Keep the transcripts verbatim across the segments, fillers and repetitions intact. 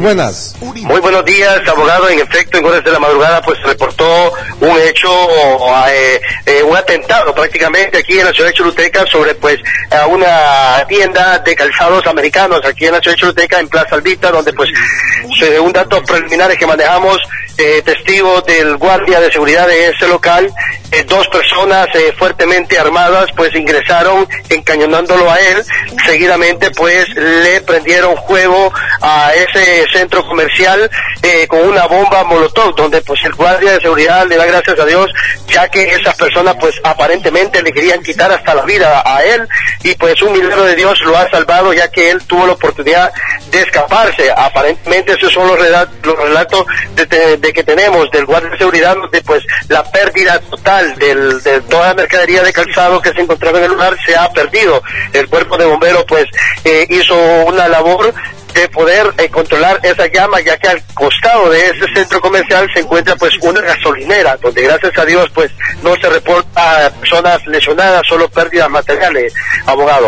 Buenas. Muy buenos días, abogado. En efecto, en horas de la madrugada, pues reportó un hecho, eh, eh, un atentado prácticamente aquí en la ciudad de Choluteca sobre, pues, a una tienda de calzados americanos aquí en la ciudad de Choluteca, en Plaza Albita, donde, pues, según datos preliminares que manejamos, eh, testigos del guardia de seguridad de ese local, eh, dos personas eh, fuertemente armadas, pues, ingresaron encañonándolo a él. Seguidamente, pues, le prendieron fuego a ese centro comercial eh, con una bomba molotov, donde, pues, el guardia de seguridad le da gracias a Dios, ya que esas personas, pues, aparentemente le querían quitar hasta la vida a él, y pues un milagro de Dios lo ha salvado, ya que él tuvo la oportunidad de escaparse. Aparentemente esos son los relatos, los relatos de, de, de que tenemos del guardia de seguridad, donde, pues, la pérdida total del, de toda la mercadería de calzado que se encontraba en el lugar se ha perdido. El cuerpo de bomberos, pues, eh, hizo una labor de poder eh, controlar esa llama, ya que al costado de ese centro comercial se encuentra, pues, una gasolinera, donde gracias a Dios, pues, no se reporta personas lesionadas, solo pérdidas materiales, abogado.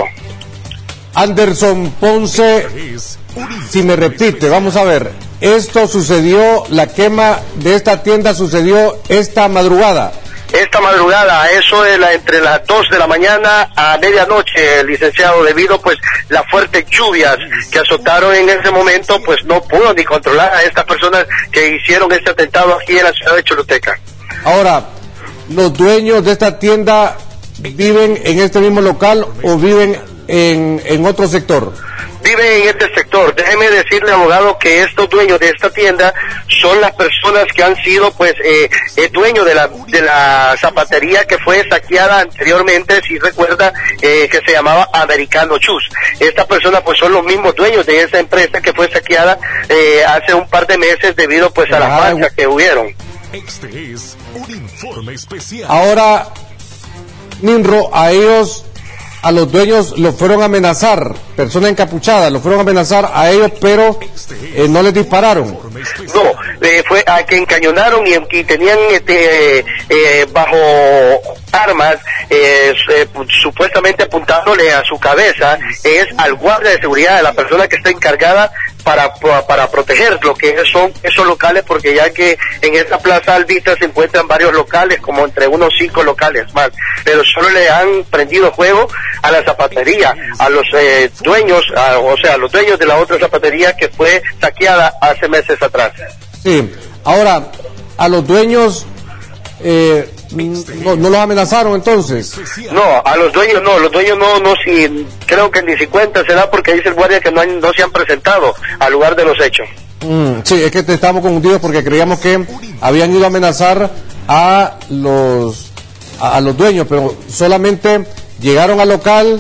Anderson Ponce, si me repite, vamos a ver, esto sucedió, la quema de esta tienda sucedió esta madrugada. Esta madrugada, a eso de la, entre las dos de la mañana a medianoche, licenciado, debido, pues, las fuertes lluvias que azotaron en ese momento, pues no pudo ni controlar a estas personas que hicieron este atentado aquí en la ciudad de Choluteca. Ahora, ¿los dueños de esta tienda viven en este mismo local o viven en, en otro sector? Vive en este sector. Déjeme decirle, abogado, que estos dueños de esta tienda son las personas que han sido, pues, eh, el dueño de la de la zapatería que fue saqueada anteriormente, si recuerda, eh, que se llamaba Americano Shoes. Estas personas, pues, son los mismos dueños de esa empresa que fue saqueada eh, hace un par de meses debido, pues, a las manchas que hubieron. Este es un informe especial. Ahora, Nimro, a ellos, a los dueños los fueron a amenazar, personas encapuchadas, los fueron a amenazar a ellos, pero eh, no les dispararon. No, eh, fue a que encañonaron y, y tenían este, eh, bajo armas, eh, eh, supuestamente apuntándole a su cabeza, es al guardia de seguridad, de la persona que está encargada para para proteger lo que son esos locales, porque ya que en esta Plaza Albita se encuentran varios locales, como entre unos cinco locales más, pero solo le han prendido fuego a la zapatería, a los eh, dueños, a, o sea, a los dueños de la otra zapatería que fue saqueada hace meses atrás. Sí, ahora, a los dueños, eh, no, no los amenazaron entonces. No, a los dueños no, los dueños no, no, si, creo que ni si cuenta se da, porque dice el guardia que no, han, no se han presentado al lugar de los hechos. Mm, sí, es que te estábamos confundidos porque creíamos que habían ido a amenazar a los a, a los dueños, pero solamente llegaron al local,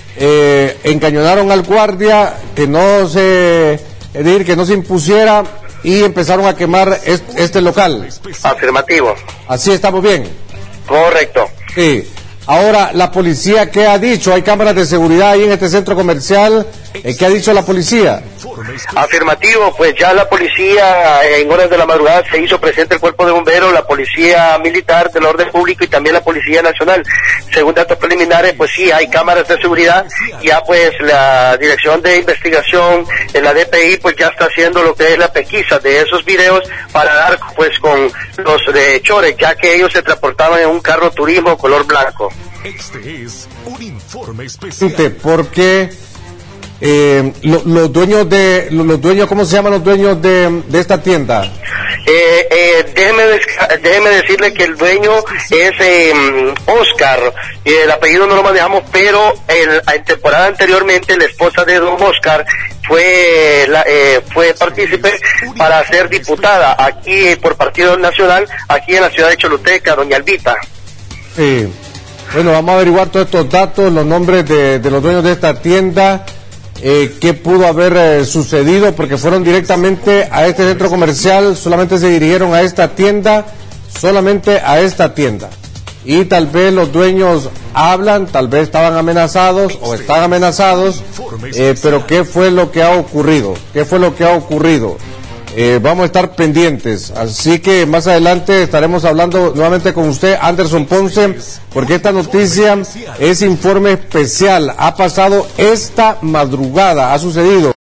eh, encañonaron al guardia, que no se, es decir, que no se impusiera, y empezaron a quemar este, este local. Afirmativo. Así estamos bien. Correcto. Sí. Ahora, la policía, ¿qué ha dicho? ¿Hay cámaras de seguridad ahí en este centro comercial? ¿Qué ha dicho la policía? Afirmativo, pues ya la policía, en horas de la madrugada se hizo presente el cuerpo de bomberos, la policía militar del orden público y también la policía nacional. Según datos preliminares, pues sí, hay cámaras de seguridad. Ya, pues, la dirección de investigación en la D P I, pues ya está haciendo lo que es la pesquisa de esos videos para dar, pues, con los de Chores, ya que ellos se transportaban en un carro turismo color blanco. Este es un informe especial. Porque eh, lo, los dueños de los, los dueños, ¿cómo se llaman los dueños de, de esta tienda? Eh, eh, déjeme, déjeme decirle que el dueño es eh, Oscar, y el apellido no lo manejamos, pero el, en temporada anteriormente la esposa de don Oscar fue la, eh, fue partícipe para ser diputada aquí por Partido Nacional, aquí en la ciudad de Choluteca, doña Albita. Sí. Bueno, vamos a averiguar todos estos datos, los nombres de, de los dueños de esta tienda, eh, qué pudo haber eh, sucedido, porque fueron directamente a este centro comercial, solamente se dirigieron a esta tienda, solamente a esta tienda. Y tal vez los dueños hablan, tal vez estaban amenazados o están amenazados, eh, pero ¿qué fue lo que ha ocurrido? ¿Qué fue lo que ha ocurrido? Eh, vamos a estar pendientes, así que más adelante estaremos hablando nuevamente con usted, Anderson Ponce, porque esta noticia es informe especial, ha pasado esta madrugada, ha sucedido.